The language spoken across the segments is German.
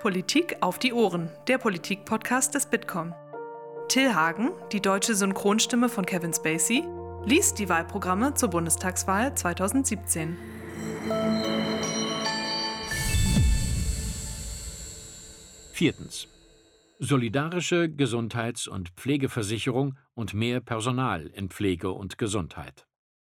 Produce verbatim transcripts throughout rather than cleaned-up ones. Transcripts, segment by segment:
Politik auf die Ohren, der Politik-Podcast des Bitkom. Till Hagen, die deutsche Synchronstimme von Kevin Spacey, liest die Wahlprogramme zur Bundestagswahl zweitausendsiebzehn. Viertens. Solidarische Gesundheits- und Pflegeversicherung und mehr Personal in Pflege und Gesundheit.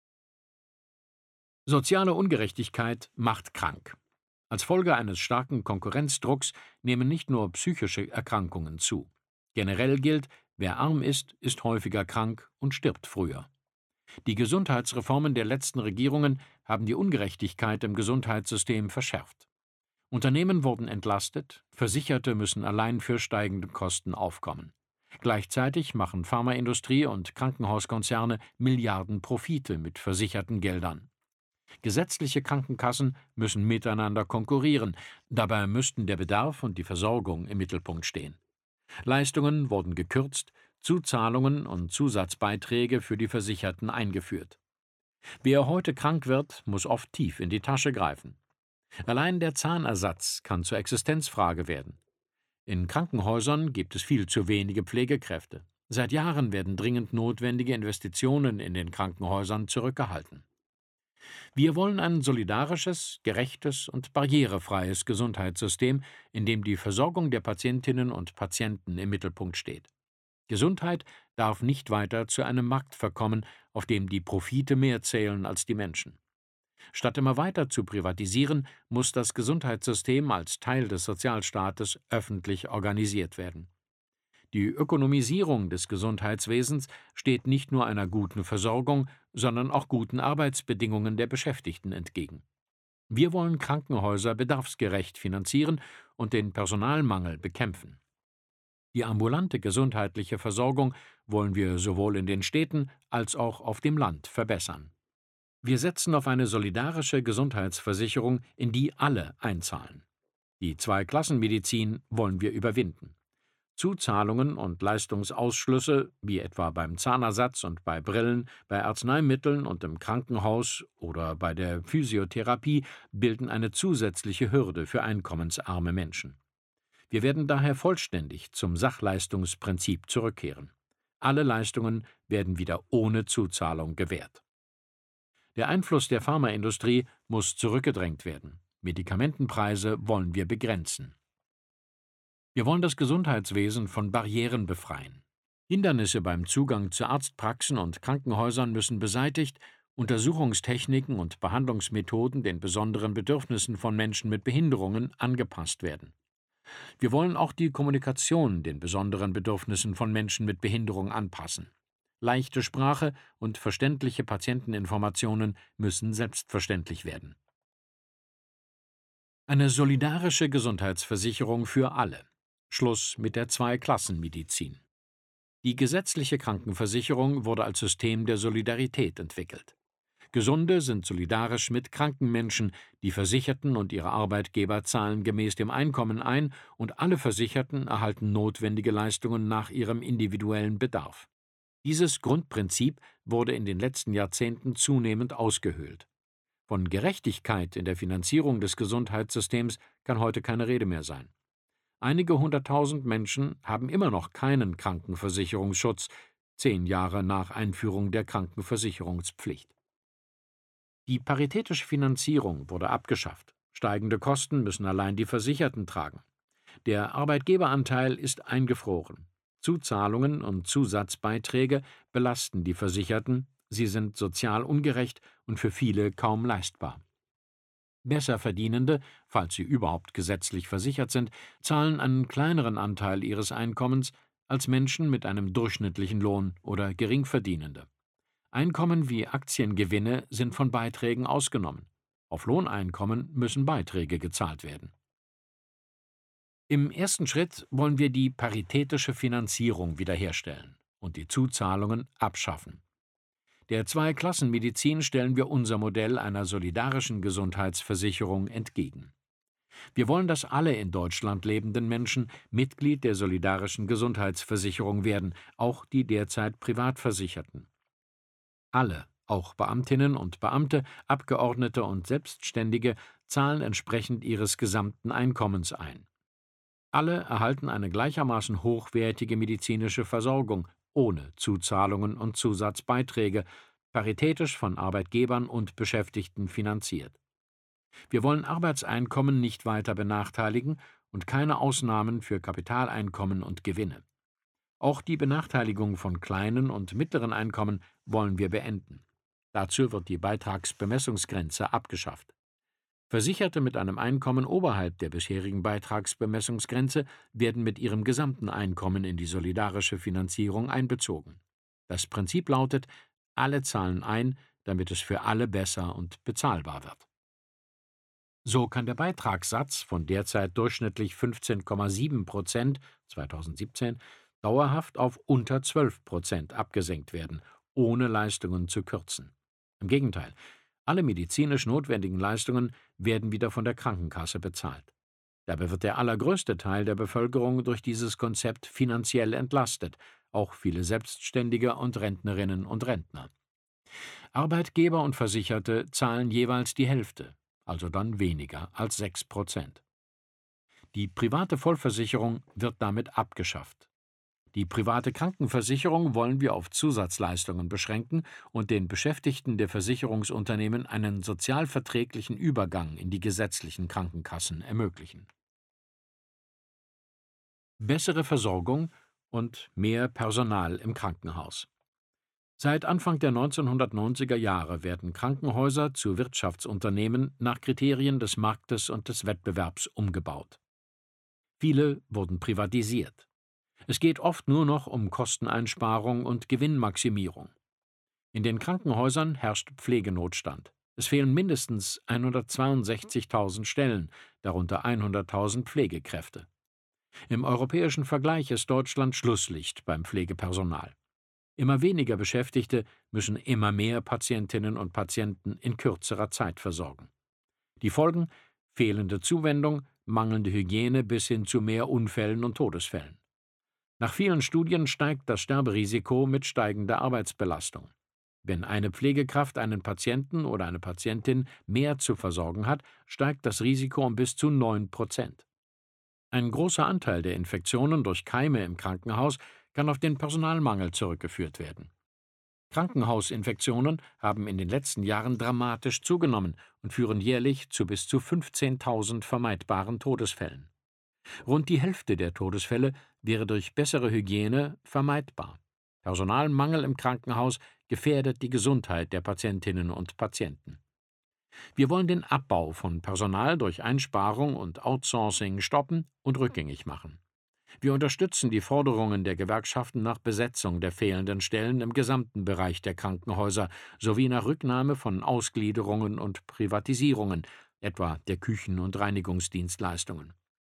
Soziale Ungerechtigkeit macht krank. Als Folge eines starken Konkurrenzdrucks nehmen nicht nur psychische Erkrankungen zu. Generell gilt, wer arm ist, ist häufiger krank und stirbt früher. Die Gesundheitsreformen der letzten Regierungen haben die Ungerechtigkeit im Gesundheitssystem verschärft. Unternehmen wurden entlastet, Versicherte müssen allein für steigende Kosten aufkommen. Gleichzeitig machen Pharmaindustrie und Krankenhauskonzerne Milliarden Profite mit versicherten Geldern. Gesetzliche Krankenkassen müssen miteinander konkurrieren, dabei müssten der Bedarf und die Versorgung im Mittelpunkt stehen. Leistungen wurden gekürzt, Zuzahlungen und Zusatzbeiträge für die Versicherten eingeführt. Wer heute krank wird, muss oft tief in die Tasche greifen. Allein der Zahnersatz kann zur Existenzfrage werden. In Krankenhäusern gibt es viel zu wenige Pflegekräfte. Seit Jahren werden dringend notwendige Investitionen in den Krankenhäusern zurückgehalten. Wir wollen ein solidarisches, gerechtes und barrierefreies Gesundheitssystem, in dem die Versorgung der Patientinnen und Patienten im Mittelpunkt steht. Gesundheit darf nicht weiter zu einem Markt verkommen, auf dem die Profite mehr zählen als die Menschen. Statt immer weiter zu privatisieren, muss das Gesundheitssystem als Teil des Sozialstaates öffentlich organisiert werden. Die Ökonomisierung des Gesundheitswesens steht nicht nur einer guten Versorgung, sondern auch guten Arbeitsbedingungen der Beschäftigten entgegen. Wir wollen Krankenhäuser bedarfsgerecht finanzieren und den Personalmangel bekämpfen. Die ambulante gesundheitliche Versorgung wollen wir sowohl in den Städten als auch auf dem Land verbessern. Wir setzen auf eine solidarische Gesundheitsversicherung, in die alle einzahlen. Die Zweiklassenmedizin wollen wir überwinden. Zuzahlungen und Leistungsausschlüsse, wie etwa beim Zahnersatz und bei Brillen, bei Arzneimitteln und im Krankenhaus oder bei der Physiotherapie, bilden eine zusätzliche Hürde für einkommensarme Menschen. Wir werden daher vollständig zum Sachleistungsprinzip zurückkehren. Alle Leistungen werden wieder ohne Zuzahlung gewährt. Der Einfluss der Pharmaindustrie muss zurückgedrängt werden. Medikamentenpreise wollen wir begrenzen. Wir wollen das Gesundheitswesen von Barrieren befreien. Hindernisse beim Zugang zu Arztpraxen und Krankenhäusern müssen beseitigt, Untersuchungstechniken und Behandlungsmethoden den besonderen Bedürfnissen von Menschen mit Behinderungen angepasst werden. Wir wollen auch die Kommunikation den besonderen Bedürfnissen von Menschen mit Behinderung anpassen. Leichte Sprache und verständliche Patienteninformationen müssen selbstverständlich werden. Eine solidarische Gesundheitsversicherung für alle. Schluss mit der Zweiklassenmedizin. Die gesetzliche Krankenversicherung wurde als System der Solidarität entwickelt. Gesunde sind solidarisch mit kranken Menschen, die Versicherten und ihre Arbeitgeber zahlen gemäß dem Einkommen ein und alle Versicherten erhalten notwendige Leistungen nach ihrem individuellen Bedarf. Dieses Grundprinzip wurde in den letzten Jahrzehnten zunehmend ausgehöhlt. Von Gerechtigkeit in der Finanzierung des Gesundheitssystems kann heute keine Rede mehr sein. Einige hunderttausend Menschen haben immer noch keinen Krankenversicherungsschutz, zehn Jahre nach Einführung der Krankenversicherungspflicht. Die paritätische Finanzierung wurde abgeschafft. Steigende Kosten müssen allein die Versicherten tragen. Der Arbeitgeberanteil ist eingefroren. Zuzahlungen und Zusatzbeiträge belasten die Versicherten, sie sind sozial ungerecht und für viele kaum leistbar. Besserverdienende, falls sie überhaupt gesetzlich versichert sind, zahlen einen kleineren Anteil ihres Einkommens als Menschen mit einem durchschnittlichen Lohn oder Geringverdienende. Einkommen wie Aktiengewinne sind von Beiträgen ausgenommen. Auf Lohneinkommen müssen Beiträge gezahlt werden. Im ersten Schritt wollen wir die paritätische Finanzierung wiederherstellen und die Zuzahlungen abschaffen. Der Zweiklassenmedizin stellen wir unser Modell einer solidarischen Gesundheitsversicherung entgegen. Wir wollen, dass alle in Deutschland lebenden Menschen Mitglied der solidarischen Gesundheitsversicherung werden, auch die derzeit Privatversicherten. Alle, auch Beamtinnen und Beamte, Abgeordnete und Selbstständige, zahlen entsprechend ihres gesamten Einkommens ein. Alle erhalten eine gleichermaßen hochwertige medizinische Versorgung ohne Zuzahlungen und Zusatzbeiträge, paritätisch von Arbeitgebern und Beschäftigten finanziert. Wir wollen Arbeitseinkommen nicht weiter benachteiligen und keine Ausnahmen für Kapitaleinkommen und Gewinne. Auch die Benachteiligung von kleinen und mittleren Einkommen wollen wir beenden. Dazu wird die Beitragsbemessungsgrenze abgeschafft. Versicherte mit einem Einkommen oberhalb der bisherigen Beitragsbemessungsgrenze werden mit ihrem gesamten Einkommen in die solidarische Finanzierung einbezogen. Das Prinzip lautet: Alle zahlen ein, damit es für alle besser und bezahlbar wird. So kann der Beitragssatz von derzeit durchschnittlich fünfzehn Komma sieben Prozent zweitausendsiebzehn dauerhaft auf unter zwölf Prozent abgesenkt werden, ohne Leistungen zu kürzen. Im Gegenteil, alle medizinisch notwendigen Leistungen werden wieder von der Krankenkasse bezahlt. Dabei wird der allergrößte Teil der Bevölkerung durch dieses Konzept finanziell entlastet, auch viele Selbstständige und Rentnerinnen und Rentner. Arbeitgeber und Versicherte zahlen jeweils die Hälfte, also dann weniger als sechs Prozent. Die private Vollversicherung wird damit abgeschafft. Die private Krankenversicherung wollen wir auf Zusatzleistungen beschränken und den Beschäftigten der Versicherungsunternehmen einen sozialverträglichen Übergang in die gesetzlichen Krankenkassen ermöglichen. Bessere Versorgung und mehr Personal im Krankenhaus. Seit Anfang der neunzehnhundertneunziger Jahre werden Krankenhäuser zu Wirtschaftsunternehmen nach Kriterien des Marktes und des Wettbewerbs umgebaut. Viele wurden privatisiert. Es geht oft nur noch um Kosteneinsparung und Gewinnmaximierung. In den Krankenhäusern herrscht Pflegenotstand. Es fehlen mindestens hundertzweiundsechzigtausend Stellen, darunter hunderttausend Pflegekräfte. Im europäischen Vergleich ist Deutschland Schlusslicht beim Pflegepersonal. Immer weniger Beschäftigte müssen immer mehr Patientinnen und Patienten in kürzerer Zeit versorgen. Die Folgen: fehlende Zuwendung, mangelnde Hygiene bis hin zu mehr Unfällen und Todesfällen. Nach vielen Studien steigt das Sterberisiko mit steigender Arbeitsbelastung. Wenn eine Pflegekraft einen Patienten oder eine Patientin mehr zu versorgen hat, steigt das Risiko um bis zu neun Prozent. Ein großer Anteil der Infektionen durch Keime im Krankenhaus kann auf den Personalmangel zurückgeführt werden. Krankenhausinfektionen haben in den letzten Jahren dramatisch zugenommen und führen jährlich zu bis zu fünfzehntausend vermeidbaren Todesfällen. Rund die Hälfte der Todesfälle wäre durch bessere Hygiene vermeidbar. Personalmangel im Krankenhaus gefährdet die Gesundheit der Patientinnen und Patienten. Wir wollen den Abbau von Personal durch Einsparung und Outsourcing stoppen und rückgängig machen. Wir unterstützen die Forderungen der Gewerkschaften nach Besetzung der fehlenden Stellen im gesamten Bereich der Krankenhäuser sowie nach Rücknahme von Ausgliederungen und Privatisierungen, etwa der Küchen- und Reinigungsdienstleistungen.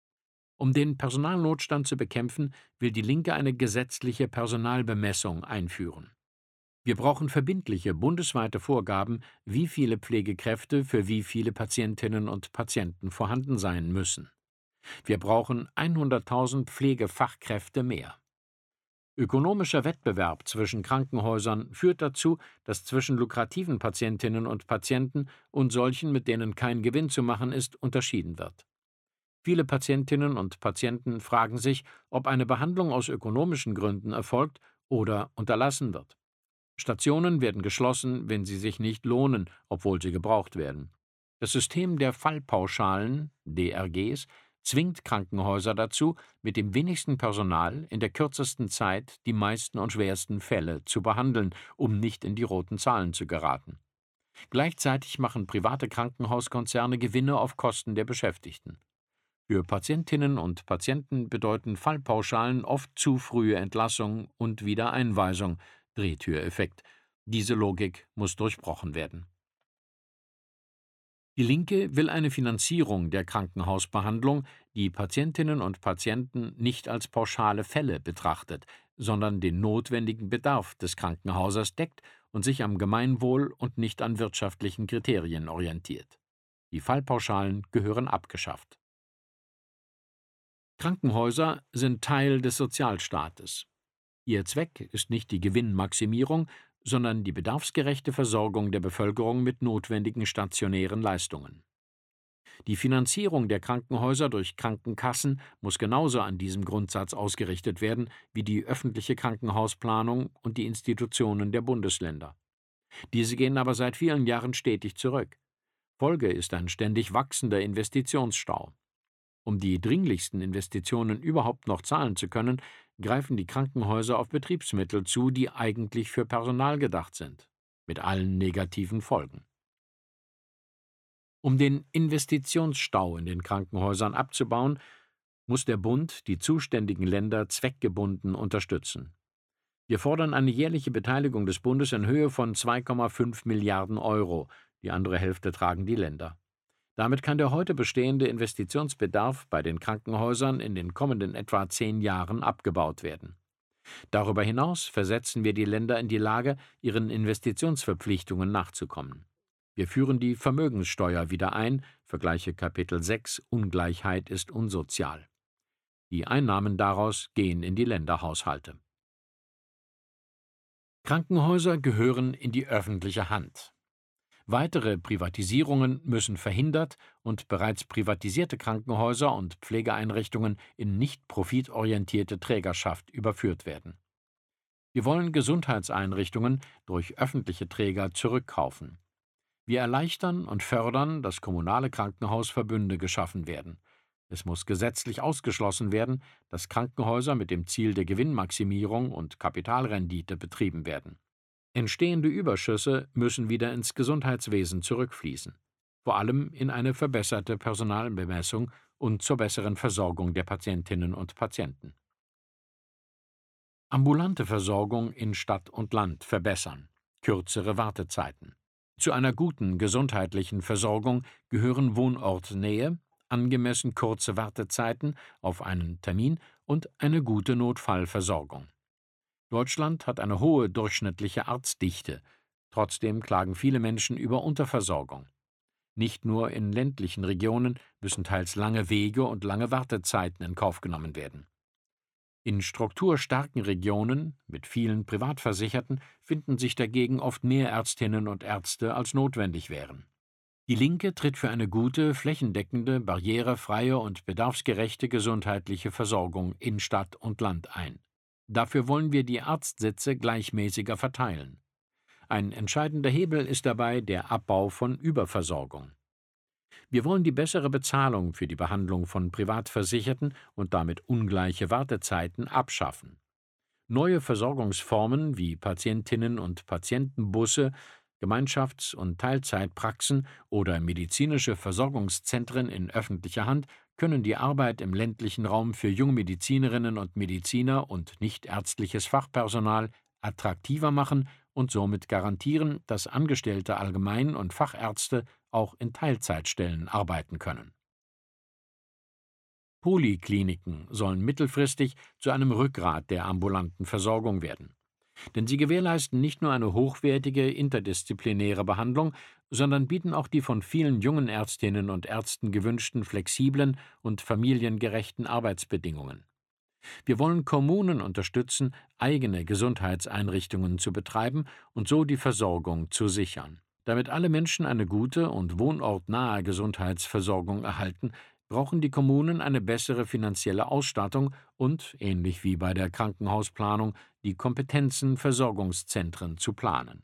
Um den Personalnotstand zu bekämpfen, will die Linke eine gesetzliche Personalbemessung einführen. Wir brauchen verbindliche bundesweite Vorgaben, wie viele Pflegekräfte für wie viele Patientinnen und Patienten vorhanden sein müssen. Wir brauchen hunderttausend Pflegefachkräfte mehr. Ökonomischer Wettbewerb zwischen Krankenhäusern führt dazu, dass zwischen lukrativen Patientinnen und Patienten und solchen, mit denen kein Gewinn zu machen ist, unterschieden wird. Viele Patientinnen und Patienten fragen sich, ob eine Behandlung aus ökonomischen Gründen erfolgt oder unterlassen wird. Stationen werden geschlossen, wenn sie sich nicht lohnen, obwohl sie gebraucht werden. Das System der Fallpauschalen, D R Gs, zwingt Krankenhäuser dazu, mit dem wenigsten Personal in der kürzesten Zeit die meisten und schwersten Fälle zu behandeln, um nicht in die roten Zahlen zu geraten. Gleichzeitig machen private Krankenhauskonzerne Gewinne auf Kosten der Beschäftigten. Für Patientinnen und Patienten bedeuten Fallpauschalen oft zu frühe Entlassung und Wiedereinweisung, Drehtüreffekt. Diese Logik muss durchbrochen werden. Die Linke will eine Finanzierung der Krankenhausbehandlung, die Patientinnen und Patienten nicht als pauschale Fälle betrachtet, sondern den notwendigen Bedarf des Krankenhauses deckt und sich am Gemeinwohl und nicht an wirtschaftlichen Kriterien orientiert. Die Fallpauschalen gehören abgeschafft. Krankenhäuser sind Teil des Sozialstaates. Ihr Zweck ist nicht die Gewinnmaximierung, sondern die bedarfsgerechte Versorgung der Bevölkerung mit notwendigen stationären Leistungen. Die Finanzierung der Krankenhäuser durch Krankenkassen muss genauso an diesem Grundsatz ausgerichtet werden wie die öffentliche Krankenhausplanung und die Institutionen der Bundesländer. Diese gehen aber seit vielen Jahren stetig zurück. Folge ist ein ständig wachsender Investitionsstau. Um die dringlichsten Investitionen überhaupt noch zahlen zu können, greifen die Krankenhäuser auf Betriebsmittel zu, die eigentlich für Personal gedacht sind, mit allen negativen Folgen. Um den Investitionsstau in den Krankenhäusern abzubauen, muss der Bund die zuständigen Länder zweckgebunden unterstützen. Wir fordern eine jährliche Beteiligung des Bundes in Höhe von zwei Komma fünf Milliarden Euro, die andere Hälfte tragen die Länder. Damit kann der heute bestehende Investitionsbedarf bei den Krankenhäusern in den kommenden etwa zehn Jahren abgebaut werden. Darüber hinaus versetzen wir die Länder in die Lage, ihren Investitionsverpflichtungen nachzukommen. Wir führen die Vermögenssteuer wieder ein, vergleiche Kapitel sechs Ungleichheit ist unsozial. Die Einnahmen daraus gehen in die Länderhaushalte. Krankenhäuser gehören in die öffentliche Hand. Weitere Privatisierungen müssen verhindert und bereits privatisierte Krankenhäuser und Pflegeeinrichtungen in nicht profitorientierte Trägerschaft überführt werden. Wir wollen Gesundheitseinrichtungen durch öffentliche Träger zurückkaufen. Wir erleichtern und fördern, dass kommunale Krankenhausverbünde geschaffen werden. Es muss gesetzlich ausgeschlossen werden, dass Krankenhäuser mit dem Ziel der Gewinnmaximierung und Kapitalrendite betrieben werden. Entstehende Überschüsse müssen wieder ins Gesundheitswesen zurückfließen, vor allem in eine verbesserte Personalbemessung und zur besseren Versorgung der Patientinnen und Patienten. Ambulante Versorgung in Stadt und Land verbessern, kürzere Wartezeiten. Zu einer guten gesundheitlichen Versorgung gehören Wohnortnähe, angemessen kurze Wartezeiten auf einen Termin und eine gute Notfallversorgung. Deutschland hat eine hohe durchschnittliche Arztdichte. Trotzdem klagen viele Menschen über Unterversorgung. Nicht nur in ländlichen Regionen müssen teils lange Wege und lange Wartezeiten in Kauf genommen werden. In strukturstarken Regionen mit vielen Privatversicherten finden sich dagegen oft mehr Ärztinnen und Ärzte, als notwendig wären. Die Linke tritt für eine gute, flächendeckende, barrierefreie und bedarfsgerechte gesundheitliche Versorgung in Stadt und Land ein. Dafür wollen wir die Arztsitze gleichmäßiger verteilen. Ein entscheidender Hebel ist dabei der Abbau von Überversorgung. Wir wollen die bessere Bezahlung für die Behandlung von Privatversicherten und damit ungleiche Wartezeiten abschaffen. Neue Versorgungsformen wie Patientinnen- und Patientenbusse, Gemeinschafts- und Teilzeitpraxen oder medizinische Versorgungszentren in öffentlicher Hand können die Arbeit im ländlichen Raum für Jungmedizinerinnen und Mediziner und nichtärztliches Fachpersonal attraktiver machen und somit garantieren, dass angestellte Allgemein- und Fachärzte auch in Teilzeitstellen arbeiten können. Polikliniken sollen mittelfristig zu einem Rückgrat der ambulanten Versorgung werden. Denn sie gewährleisten nicht nur eine hochwertige interdisziplinäre Behandlung, sondern bieten auch die von vielen jungen Ärztinnen und Ärzten gewünschten flexiblen und familiengerechten Arbeitsbedingungen. Wir wollen Kommunen unterstützen, eigene Gesundheitseinrichtungen zu betreiben und so die Versorgung zu sichern. Damit alle Menschen eine gute und wohnortnahe Gesundheitsversorgung erhalten, brauchen die Kommunen eine bessere finanzielle Ausstattung und, ähnlich wie bei der Krankenhausplanung, die Kompetenzen, Versorgungszentren zu planen.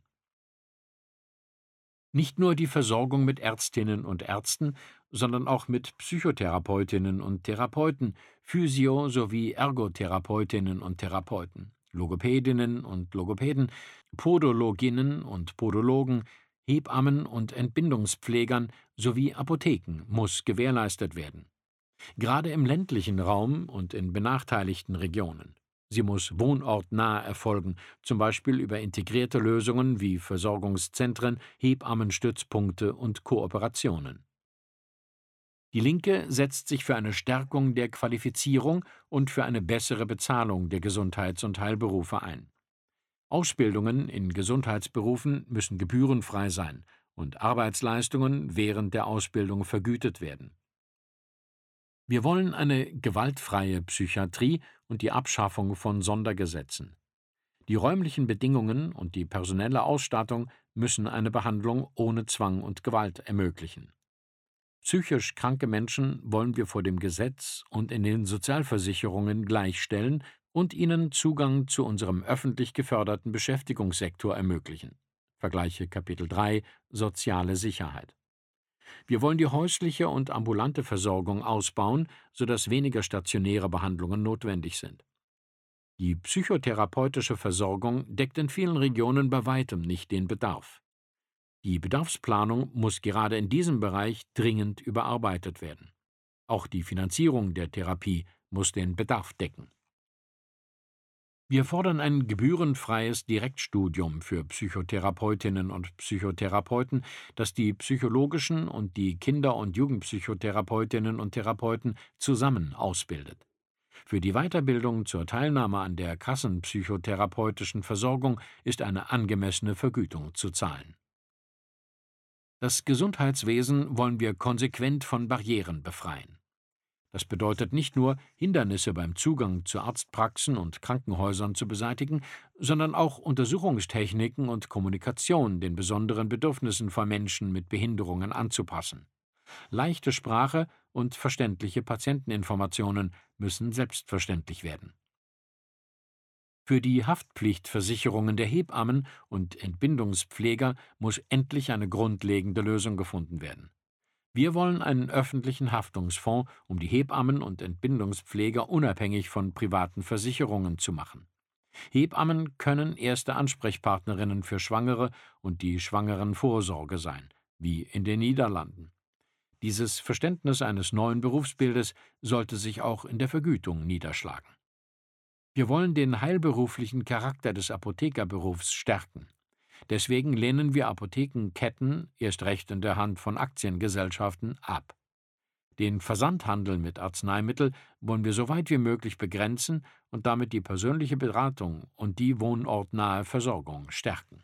Nicht nur die Versorgung mit Ärztinnen und Ärzten, sondern auch mit Psychotherapeutinnen und Therapeuten, Physio- sowie Ergotherapeutinnen und Therapeuten, Logopädinnen und Logopäden, Podologinnen und Podologen, Hebammen und Entbindungspflegern sowie Apotheken muss gewährleistet werden. Gerade im ländlichen Raum und in benachteiligten Regionen. Sie muss wohnortnah erfolgen, zum Beispiel über integrierte Lösungen wie Versorgungszentren, Hebammenstützpunkte und Kooperationen. Die Linke setzt sich für eine Stärkung der Qualifizierung und für eine bessere Bezahlung der Gesundheits- und Heilberufe ein. Ausbildungen in Gesundheitsberufen müssen gebührenfrei sein und Arbeitsleistungen während der Ausbildung vergütet werden. Wir wollen eine gewaltfreie Psychiatrie und die Abschaffung von Sondergesetzen. Die räumlichen Bedingungen und die personelle Ausstattung müssen eine Behandlung ohne Zwang und Gewalt ermöglichen. Psychisch kranke Menschen wollen wir vor dem Gesetz und in den Sozialversicherungen gleichstellen und ihnen Zugang zu unserem öffentlich geförderten Beschäftigungssektor ermöglichen. Vergleiche Kapitel drei Soziale Sicherheit. Wir wollen die häusliche und ambulante Versorgung ausbauen, sodass weniger stationäre Behandlungen notwendig sind. Die psychotherapeutische Versorgung deckt in vielen Regionen bei weitem nicht den Bedarf. Die Bedarfsplanung muss gerade in diesem Bereich dringend überarbeitet werden. Auch die Finanzierung der Therapie muss den Bedarf decken. Wir fordern ein gebührenfreies Direktstudium für Psychotherapeutinnen und Psychotherapeuten, das die psychologischen und die Kinder- und Jugendpsychotherapeutinnen und Therapeuten zusammen ausbildet. Für die Weiterbildung zur Teilnahme an der kassenpsychotherapeutischen Versorgung ist eine angemessene Vergütung zu zahlen. Das Gesundheitswesen wollen wir konsequent von Barrieren befreien. Das bedeutet nicht nur, Hindernisse beim Zugang zu Arztpraxen und Krankenhäusern zu beseitigen, sondern auch Untersuchungstechniken und Kommunikation den besonderen Bedürfnissen von Menschen mit Behinderungen anzupassen. Leichte Sprache und verständliche Patienteninformationen müssen selbstverständlich werden. Für die Haftpflichtversicherungen der Hebammen und Entbindungspfleger muss endlich eine grundlegende Lösung gefunden werden. Wir wollen einen öffentlichen Haftungsfonds, um die Hebammen und Entbindungspfleger unabhängig von privaten Versicherungen zu machen. Hebammen können erste Ansprechpartnerinnen für Schwangere und die Schwangerenvorsorge sein, wie in den Niederlanden. Dieses Verständnis eines neuen Berufsbildes sollte sich auch in der Vergütung niederschlagen. Wir wollen den heilberuflichen Charakter des Apothekerberufs stärken. Deswegen lehnen wir Apothekenketten, erst recht in der Hand von Aktiengesellschaften, ab. Den Versandhandel mit Arzneimitteln wollen wir so weit wie möglich begrenzen und damit die persönliche Beratung und die wohnortnahe Versorgung stärken.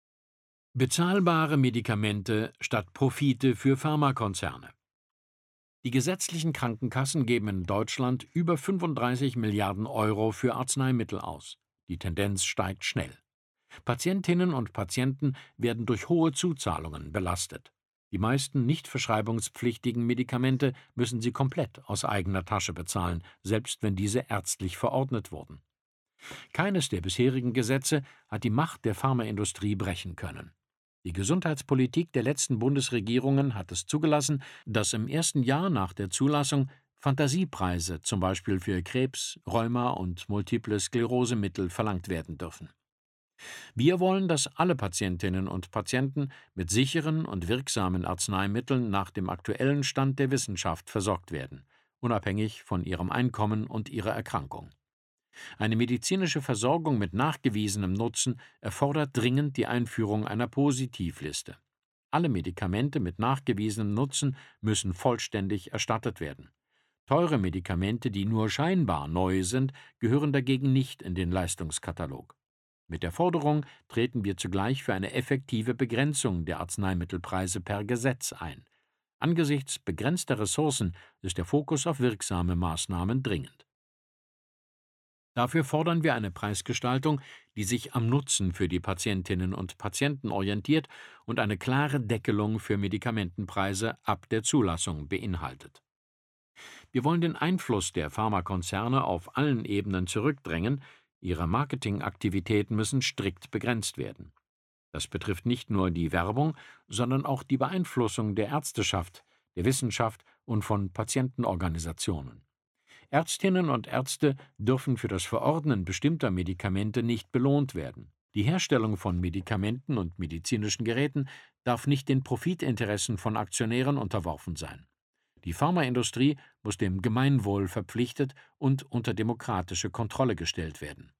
Bezahlbare Medikamente statt Profite für Pharmakonzerne. Die gesetzlichen Krankenkassen geben in Deutschland über fünfunddreißig Milliarden Euro für Arzneimittel aus. Die Tendenz steigt schnell. Patientinnen und Patienten werden durch hohe Zuzahlungen belastet. Die meisten nicht verschreibungspflichtigen Medikamente müssen sie komplett aus eigener Tasche bezahlen, selbst wenn diese ärztlich verordnet wurden. Keines der bisherigen Gesetze hat die Macht der Pharmaindustrie brechen können. Die Gesundheitspolitik der letzten Bundesregierungen hat es zugelassen, dass im ersten Jahr nach der Zulassung Fantasiepreise, zum Beispiel für Krebs, Rheuma und multiple Sklerosemittel, verlangt werden dürfen. Wir wollen, dass alle Patientinnen und Patienten mit sicheren und wirksamen Arzneimitteln nach dem aktuellen Stand der Wissenschaft versorgt werden, unabhängig von ihrem Einkommen und ihrer Erkrankung. Eine medizinische Versorgung mit nachgewiesenem Nutzen erfordert dringend die Einführung einer Positivliste. Alle Medikamente mit nachgewiesenem Nutzen müssen vollständig erstattet werden. Teure Medikamente, die nur scheinbar neu sind, gehören dagegen nicht in den Leistungskatalog. Mit der Forderung treten wir zugleich für eine effektive Begrenzung der Arzneimittelpreise per Gesetz ein. Angesichts begrenzter Ressourcen ist der Fokus auf wirksame Maßnahmen dringend. Dafür fordern wir eine Preisgestaltung, die sich am Nutzen für die Patientinnen und Patienten orientiert und eine klare Deckelung für Medikamentenpreise ab der Zulassung beinhaltet. Wir wollen den Einfluss der Pharmakonzerne auf allen Ebenen zurückdrängen. Ihre Marketingaktivitäten müssen strikt begrenzt werden. Das betrifft nicht nur die Werbung, sondern auch die Beeinflussung der Ärzteschaft, der Wissenschaft und von Patientenorganisationen. Ärztinnen und Ärzte dürfen für das Verordnen bestimmter Medikamente nicht belohnt werden. Die Herstellung von Medikamenten und medizinischen Geräten darf nicht den Profitinteressen von Aktionären unterworfen sein. Die Pharmaindustrie muss dem Gemeinwohl verpflichtet und unter demokratische Kontrolle gestellt werden.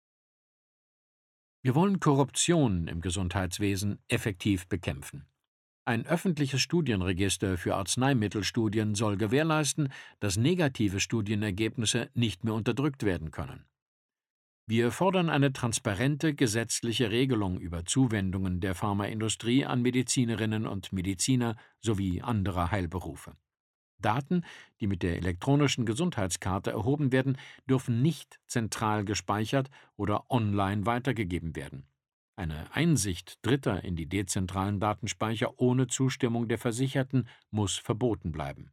Wir wollen Korruption im Gesundheitswesen effektiv bekämpfen. Ein öffentliches Studienregister für Arzneimittelstudien soll gewährleisten, dass negative Studienergebnisse nicht mehr unterdrückt werden können. Wir fordern eine transparente gesetzliche Regelung über Zuwendungen der Pharmaindustrie an Medizinerinnen und Mediziner sowie andere Heilberufe. Daten, die mit der elektronischen Gesundheitskarte erhoben werden, dürfen nicht zentral gespeichert oder online weitergegeben werden. Eine Einsicht Dritter in die dezentralen Datenspeicher ohne Zustimmung der Versicherten muss verboten bleiben.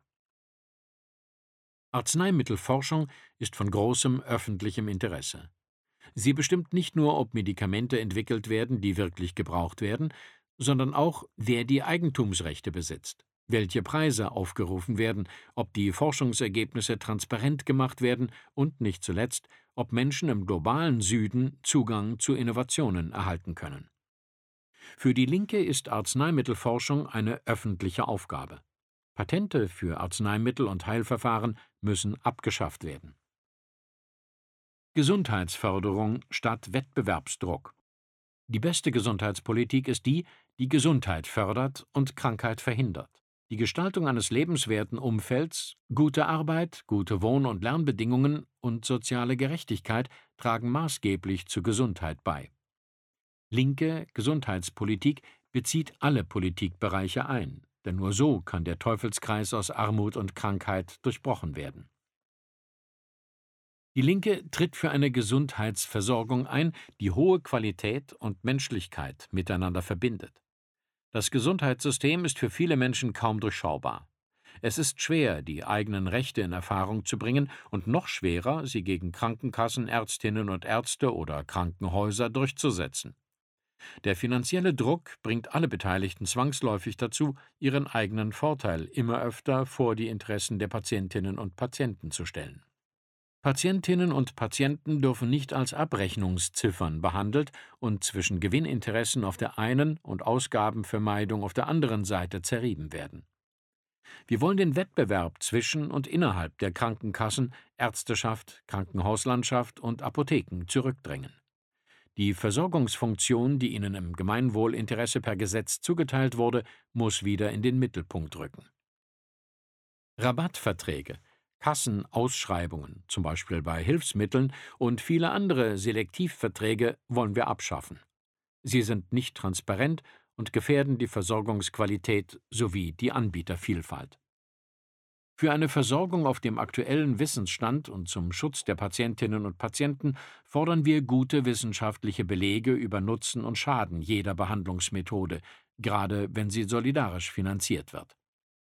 Arzneimittelforschung ist von großem öffentlichem Interesse. Sie bestimmt nicht nur, ob Medikamente entwickelt werden, die wirklich gebraucht werden, sondern auch, wer die Eigentumsrechte besitzt, welche Preise aufgerufen werden, ob die Forschungsergebnisse transparent gemacht werden und nicht zuletzt, ob Menschen im globalen Süden Zugang zu Innovationen erhalten können. Für die Linke ist Arzneimittelforschung eine öffentliche Aufgabe. Patente für Arzneimittel und Heilverfahren müssen abgeschafft werden. Gesundheitsförderung statt Wettbewerbsdruck. Die beste Gesundheitspolitik ist die, die Gesundheit fördert und Krankheit verhindert. Die Gestaltung eines lebenswerten Umfelds, gute Arbeit, gute Wohn- und Lernbedingungen und soziale Gerechtigkeit tragen maßgeblich zur Gesundheit bei. Linke Gesundheitspolitik bezieht alle Politikbereiche ein, denn nur so kann der Teufelskreis aus Armut und Krankheit durchbrochen werden. Die Linke tritt für eine Gesundheitsversorgung ein, die hohe Qualität und Menschlichkeit miteinander verbindet. Das Gesundheitssystem ist für viele Menschen kaum durchschaubar. Es ist schwer, die eigenen Rechte in Erfahrung zu bringen und noch schwerer, sie gegen Krankenkassen, Ärztinnen und Ärzte oder Krankenhäuser durchzusetzen. Der finanzielle Druck bringt alle Beteiligten zwangsläufig dazu, ihren eigenen Vorteil immer öfter vor die Interessen der Patientinnen und Patienten zu stellen. Patientinnen und Patienten dürfen nicht als Abrechnungsziffern behandelt und zwischen Gewinninteressen auf der einen und Ausgabenvermeidung auf der anderen Seite zerrieben werden. Wir wollen den Wettbewerb zwischen und innerhalb der Krankenkassen, Ärzteschaft, Krankenhauslandschaft und Apotheken zurückdrängen. Die Versorgungsfunktion, die ihnen im Gemeinwohlinteresse per Gesetz zugeteilt wurde, muss wieder in den Mittelpunkt rücken. Rabattverträge, Kassenausschreibungen, zum Beispiel bei Hilfsmitteln, und viele andere Selektivverträge wollen wir abschaffen. Sie sind nicht transparent und gefährden die Versorgungsqualität sowie die Anbietervielfalt. Für eine Versorgung auf dem aktuellen Wissensstand und zum Schutz der Patientinnen und Patienten fordern wir gute wissenschaftliche Belege über Nutzen und Schaden jeder Behandlungsmethode, gerade wenn sie solidarisch finanziert wird.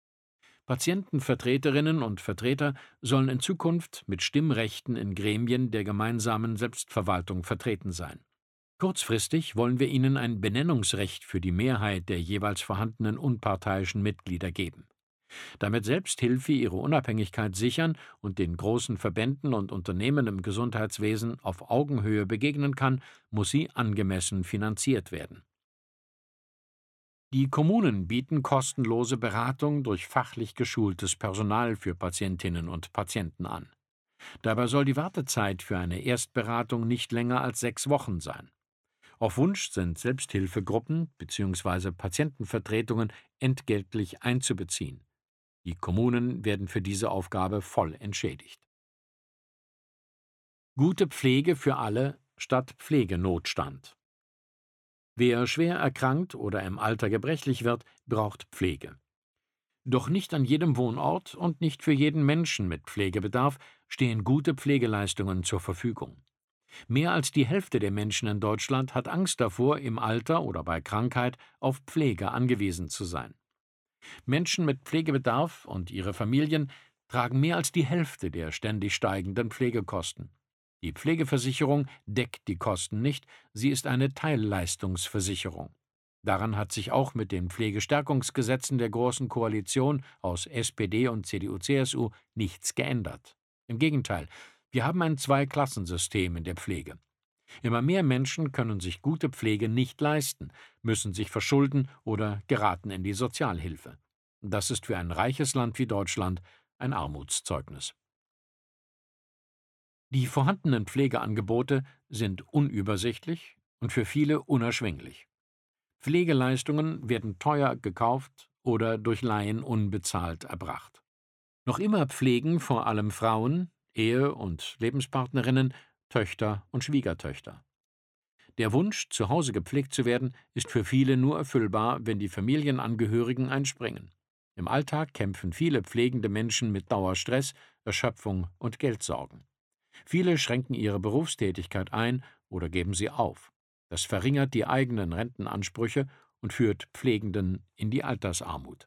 Patientenvertreterinnen und Vertreter sollen in Zukunft mit Stimmrechten in Gremien der gemeinsamen Selbstverwaltung vertreten sein. Kurzfristig wollen wir ihnen ein Benennungsrecht für die Mehrheit der jeweils vorhandenen unparteiischen Mitglieder geben. Damit Selbsthilfe ihre Unabhängigkeit sichern und den großen Verbänden und Unternehmen im Gesundheitswesen auf Augenhöhe begegnen kann, muss sie angemessen finanziert werden. Die Kommunen bieten kostenlose Beratung durch fachlich geschultes Personal für Patientinnen und Patienten an. Dabei soll die Wartezeit für eine Erstberatung nicht länger als sechs Wochen sein. Auf Wunsch sind Selbsthilfegruppen bzw. Patientenvertretungen entgeltlich einzubeziehen. Die Kommunen werden für diese Aufgabe voll entschädigt. Gute Pflege für alle statt Pflegenotstand. Wer schwer erkrankt oder im Alter gebrechlich wird, braucht Pflege. Doch nicht an jedem Wohnort und nicht für jeden Menschen mit Pflegebedarf stehen gute Pflegeleistungen zur Verfügung. Mehr als die Hälfte der Menschen in Deutschland hat Angst davor, im Alter oder bei Krankheit auf Pflege angewiesen zu sein. Menschen mit Pflegebedarf und ihre Familien tragen mehr als die Hälfte der ständig steigenden Pflegekosten. Die Pflegeversicherung deckt die Kosten nicht, sie ist eine Teilleistungsversicherung. Daran hat sich auch mit den Pflegestärkungsgesetzen der Großen Koalition aus S P D und C D U C S U nichts geändert. Im Gegenteil, wir haben ein Zweiklassensystem in der Pflege. Immer mehr Menschen können sich gute Pflege nicht leisten, müssen sich verschulden oder geraten in die Sozialhilfe. Das ist für ein reiches Land wie Deutschland ein Armutszeugnis. Die vorhandenen Pflegeangebote sind unübersichtlich und für viele unerschwinglich. Pflegeleistungen werden teuer gekauft oder durch Laien unbezahlt erbracht. Noch immer pflegen vor allem Frauen, Ehe- und Lebenspartnerinnen, Töchter und Schwiegertöchter. Der Wunsch, zu Hause gepflegt zu werden, ist für viele nur erfüllbar, wenn die Familienangehörigen einspringen. Im Alltag kämpfen viele pflegende Menschen mit Dauerstress, Erschöpfung und Geldsorgen. Viele schränken ihre Berufstätigkeit ein oder geben sie auf. Das verringert die eigenen Rentenansprüche und führt Pflegenden in die Altersarmut.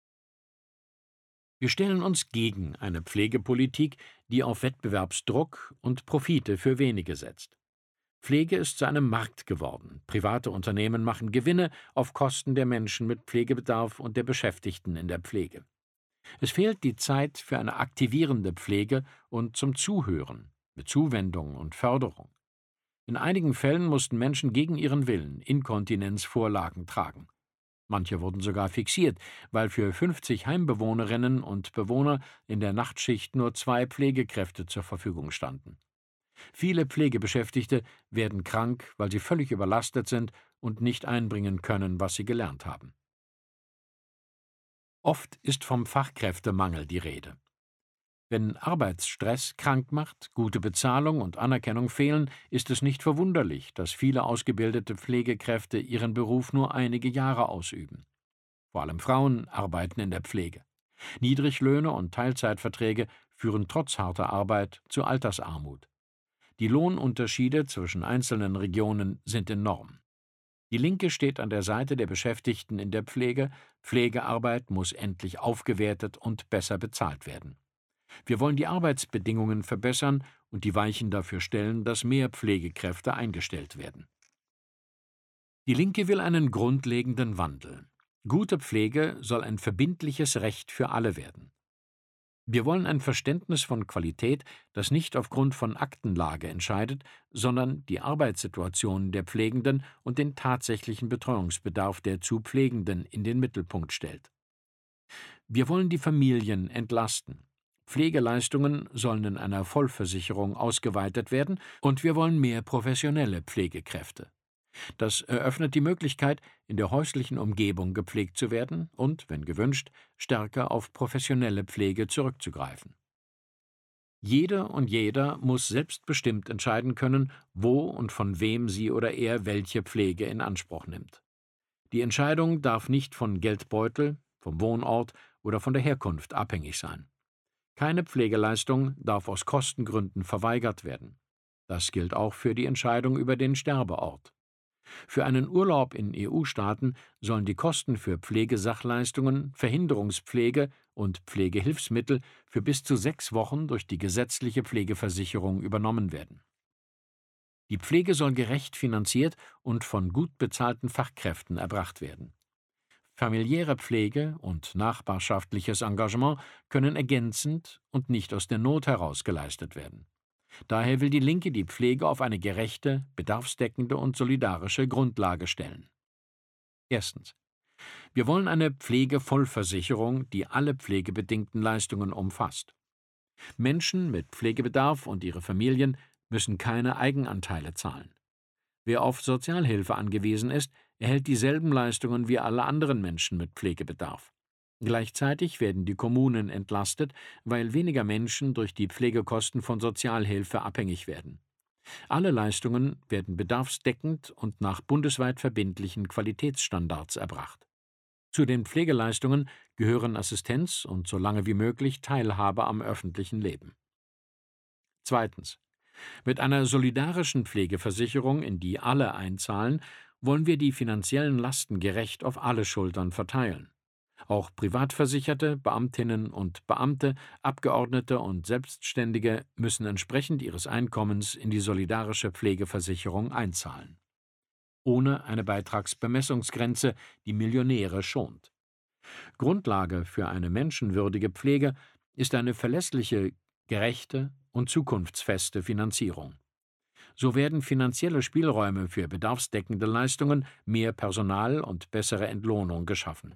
Wir stellen uns gegen eine Pflegepolitik, die auf Wettbewerbsdruck und Profite für wenige setzt. Pflege ist zu einem Markt geworden. Private Unternehmen machen Gewinne auf Kosten der Menschen mit Pflegebedarf und der Beschäftigten in der Pflege. Es fehlt die Zeit für eine aktivierende Pflege und zum Zuhören, mit Zuwendung und Förderung. In einigen Fällen mussten Menschen gegen ihren Willen Inkontinenzvorlagen tragen. Manche wurden sogar fixiert, weil für fünfzig Heimbewohnerinnen und Bewohner in der Nachtschicht nur zwei Pflegekräfte zur Verfügung standen. Viele Pflegebeschäftigte werden krank, weil sie völlig überlastet sind und nicht einbringen können, was sie gelernt haben. Oft ist vom Fachkräftemangel die Rede. Wenn Arbeitsstress krank macht, gute Bezahlung und Anerkennung fehlen, ist es nicht verwunderlich, dass viele ausgebildete Pflegekräfte ihren Beruf nur einige Jahre ausüben. Vor allem Frauen arbeiten in der Pflege. Niedriglöhne und Teilzeitverträge führen trotz harter Arbeit zu Altersarmut. Die Lohnunterschiede zwischen einzelnen Regionen sind enorm. Die Linke steht an der Seite der Beschäftigten in der Pflege. Pflegearbeit muss endlich aufgewertet und besser bezahlt werden. Wir wollen die Arbeitsbedingungen verbessern und die Weichen dafür stellen, dass mehr Pflegekräfte eingestellt werden. Die Linke will einen grundlegenden Wandel. Gute Pflege soll ein verbindliches Recht für alle werden. Wir wollen ein Verständnis von Qualität, das nicht aufgrund von Aktenlage entscheidet, sondern die Arbeitssituation der Pflegenden und den tatsächlichen Betreuungsbedarf der zu Pflegenden in den Mittelpunkt stellt. Wir wollen die Familien entlasten. Pflegeleistungen sollen in einer Vollversicherung ausgeweitet werden und wir wollen mehr professionelle Pflegekräfte. Das eröffnet die Möglichkeit, in der häuslichen Umgebung gepflegt zu werden und, wenn gewünscht, stärker auf professionelle Pflege zurückzugreifen. Jede und jeder muss selbstbestimmt entscheiden können, wo und von wem sie oder er welche Pflege in Anspruch nimmt. Die Entscheidung darf nicht von Geldbeutel, vom Wohnort oder von der Herkunft abhängig sein. Keine Pflegeleistung darf aus Kostengründen verweigert werden. Das gilt auch für die Entscheidung über den Sterbeort. Für einen Urlaub in E U-Staaten sollen die Kosten für Pflegesachleistungen, Verhinderungspflege und Pflegehilfsmittel für bis zu sechs Wochen durch die gesetzliche Pflegeversicherung übernommen werden. Die Pflege soll gerecht finanziert und von gut bezahlten Fachkräften erbracht werden. Familiäre Pflege und nachbarschaftliches Engagement können ergänzend und nicht aus der Not heraus geleistet werden. Daher will die Linke die Pflege auf eine gerechte, bedarfsdeckende und solidarische Grundlage stellen. Erstens. Wir wollen eine Pflegevollversicherung, die alle pflegebedingten Leistungen umfasst. Menschen mit Pflegebedarf und ihre Familien müssen keine Eigenanteile zahlen. Wer auf Sozialhilfe angewiesen ist, erhält dieselben Leistungen wie alle anderen Menschen mit Pflegebedarf. Gleichzeitig werden die Kommunen entlastet, weil weniger Menschen durch die Pflegekosten von Sozialhilfe abhängig werden. Alle Leistungen werden bedarfsdeckend und nach bundesweit verbindlichen Qualitätsstandards erbracht. Zu den Pflegeleistungen gehören Assistenz und so lange wie möglich Teilhabe am öffentlichen Leben. Zweitens. Mit einer solidarischen Pflegeversicherung, in die alle einzahlen, wollen wir die finanziellen Lasten gerecht auf alle Schultern verteilen. Auch Privatversicherte, Beamtinnen und Beamte, Abgeordnete und Selbstständige müssen entsprechend ihres Einkommens in die solidarische Pflegeversicherung einzahlen. Ohne eine Beitragsbemessungsgrenze, die Millionäre schont. Grundlage für eine menschenwürdige Pflege ist eine verlässliche, gerechte und zukunftsfeste Finanzierung. So werden finanzielle Spielräume für bedarfsdeckende Leistungen, mehr Personal und bessere Entlohnung geschaffen.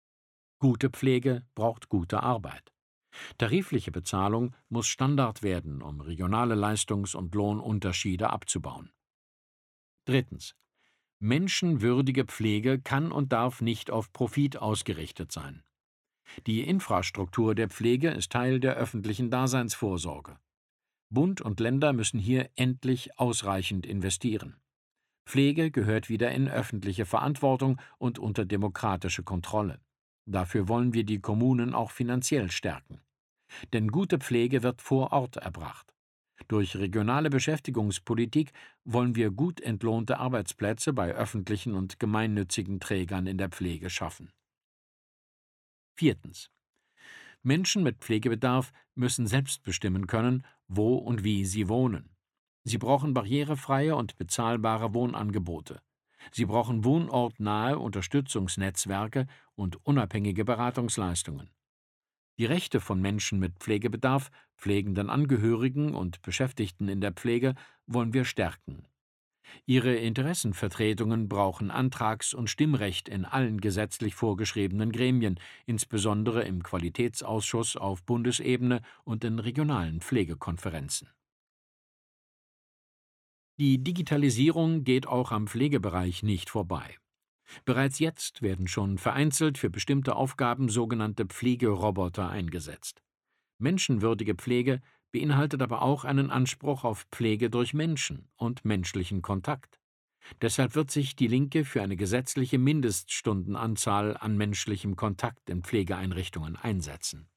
Gute Pflege braucht gute Arbeit. Tarifliche Bezahlung muss Standard werden, um regionale Leistungs- und Lohnunterschiede abzubauen. Drittens. Menschenwürdige Pflege kann und darf nicht auf Profit ausgerichtet sein. Die Infrastruktur der Pflege ist Teil der öffentlichen Daseinsvorsorge. Bund und Länder müssen hier endlich ausreichend investieren. Pflege gehört wieder in öffentliche Verantwortung und unter demokratische Kontrolle. Dafür wollen wir die Kommunen auch finanziell stärken. Denn gute Pflege wird vor Ort erbracht. Durch regionale Beschäftigungspolitik wollen wir gut entlohnte Arbeitsplätze bei öffentlichen und gemeinnützigen Trägern in der Pflege schaffen. Viertens. Menschen mit Pflegebedarf müssen selbst bestimmen können, wo und wie sie wohnen. Sie brauchen barrierefreie und bezahlbare Wohnangebote. Sie brauchen wohnortnahe Unterstützungsnetzwerke und unabhängige Beratungsleistungen. Die Rechte von Menschen mit Pflegebedarf, pflegenden Angehörigen und Beschäftigten in der Pflege wollen wir stärken. Ihre Interessenvertretungen brauchen Antrags- und Stimmrecht in allen gesetzlich vorgeschriebenen Gremien, insbesondere im Qualitätsausschuss auf Bundesebene und in regionalen Pflegekonferenzen. Die Digitalisierung geht auch am Pflegebereich nicht vorbei. Bereits jetzt werden schon vereinzelt für bestimmte Aufgaben sogenannte Pflegeroboter eingesetzt. Menschenwürdige Pflege beinhaltet aber auch einen Anspruch auf Pflege durch Menschen und menschlichen Kontakt. Deshalb wird sich die Linke für eine gesetzliche Mindeststundenanzahl an menschlichem Kontakt in Pflegeeinrichtungen einsetzen.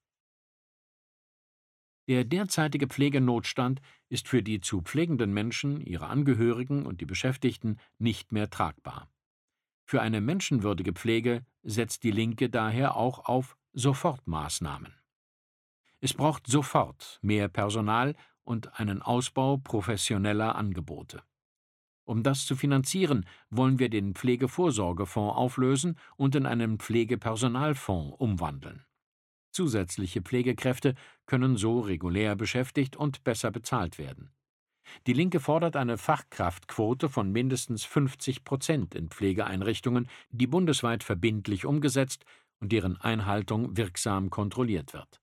Der derzeitige Pflegenotstand ist für die zu pflegenden Menschen, ihre Angehörigen und die Beschäftigten nicht mehr tragbar. Für eine menschenwürdige Pflege setzt die Linke daher auch auf Sofortmaßnahmen. Es braucht sofort mehr Personal und einen Ausbau professioneller Angebote. Um das zu finanzieren, wollen wir den Pflegevorsorgefonds auflösen und in einen Pflegepersonalfonds umwandeln. Zusätzliche Pflegekräfte können so regulär beschäftigt und besser bezahlt werden. Die Linke fordert eine Fachkraftquote von mindestens fünfzig Prozent in Pflegeeinrichtungen, die bundesweit verbindlich umgesetzt und deren Einhaltung wirksam kontrolliert wird.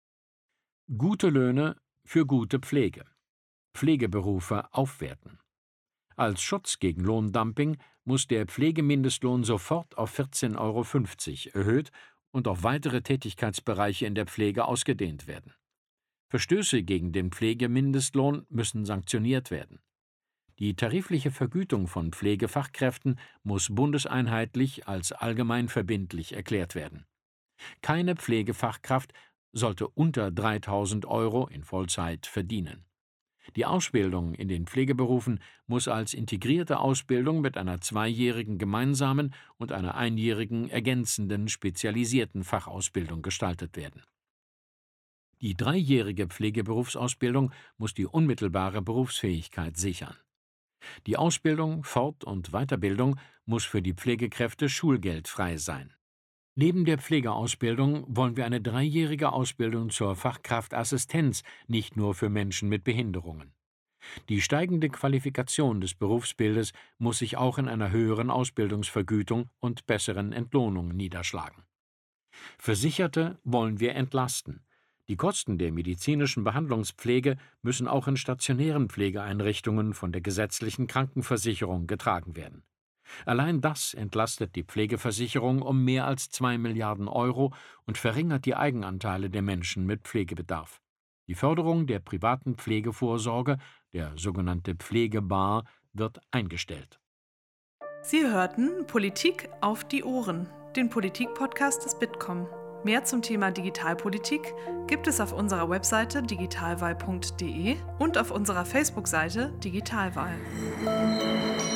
Gute Löhne für gute Pflege. Pflegeberufe aufwerten. Als Schutz gegen Lohndumping muss der Pflegemindestlohn sofort auf vierzehn Euro fünfzig erhöht und auf weitere Tätigkeitsbereiche in der Pflege ausgedehnt werden. Verstöße gegen den Pflegemindestlohn müssen sanktioniert werden. Die tarifliche Vergütung von Pflegefachkräften muss bundeseinheitlich als allgemeinverbindlich erklärt werden. Keine Pflegefachkraft sollte unter dreitausend Euro in Vollzeit verdienen. Die Ausbildung in den Pflegeberufen muss als integrierte Ausbildung mit einer zweijährigen gemeinsamen und einer einjährigen ergänzenden spezialisierten Fachausbildung gestaltet werden. Die dreijährige Pflegeberufsausbildung muss die unmittelbare Berufsfähigkeit sichern. Die Ausbildung, Fort- und Weiterbildung muss für die Pflegekräfte schulgeldfrei sein. Neben der Pflegeausbildung wollen wir eine dreijährige Ausbildung zur Fachkraftassistenz, nicht nur für Menschen mit Behinderungen. Die steigende Qualifikation des Berufsbildes muss sich auch in einer höheren Ausbildungsvergütung und besseren Entlohnungen niederschlagen. Versicherte wollen wir entlasten. Die Kosten der medizinischen Behandlungspflege müssen auch in stationären Pflegeeinrichtungen von der gesetzlichen Krankenversicherung getragen werden. Allein das entlastet die Pflegeversicherung um mehr als zwei Milliarden Euro und verringert die Eigenanteile der Menschen mit Pflegebedarf. Die Förderung der privaten Pflegevorsorge, der sogenannte Pflegebar, wird eingestellt. Sie hörten Politik auf die Ohren, den Politik-Podcast des Bitkom. Mehr zum Thema Digitalpolitik gibt es auf unserer Webseite digitalwahl punkt de und auf unserer Facebook-Seite Digitalwahl.